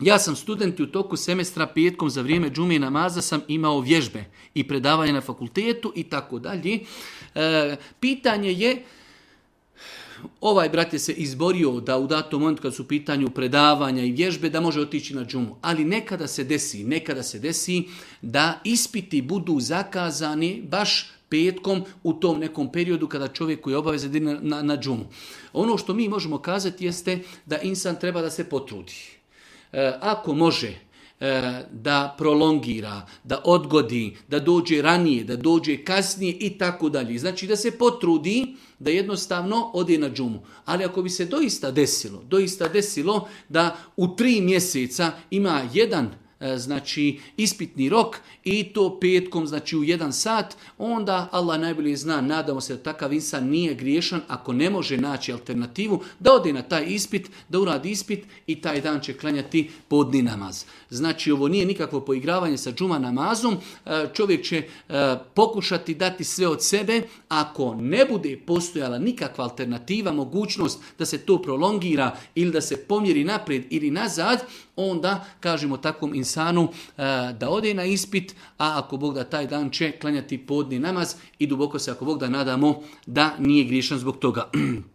Ja sam student i u toku semestra petkom za vrijeme džume namaza sam imao vježbe i predavanje na fakultetu i tako dalje. Pitanje je, ovaj brat je se izborio da u datom momentu kad su u pitanju predavanja i vježbe da može otići na džumu. Ali nekada se desi da ispiti budu zakazani baš petkom u tom nekom periodu kada čovjeku je obaveza da ide na džumu. Ono što mi možemo kazati jeste da insan treba da se potrudi. Ako može da prolongira, da odgodi, da dođe ranije, da dođe kasnije i tako dalje. Znači da se potrudi da jednostavno ode na džumu. Ali ako bi se doista desilo da u 3 mjeseca ima jedan ispitni rok i to petkom, znači u 1 sat, onda Allah najbolje zna, nadamo se da takav insan nije griješan ako ne može naći alternativu, da ode na taj ispit, da uradi ispit i taj dan će klanjati podni namaz. Znači ovo nije nikakvo poigravanje sa džuma namazom, čovjek će pokušati dati sve od sebe, ako ne bude postojala nikakva alternativa, mogućnost da se to prolongira ili da se pomjeri naprijed ili nazad, onda kažemo takvom insanu da ode na ispit, a ako Bog da taj dan će klanjati podni namaz i duboko se ako Bog da nadamo da nije griješan zbog toga.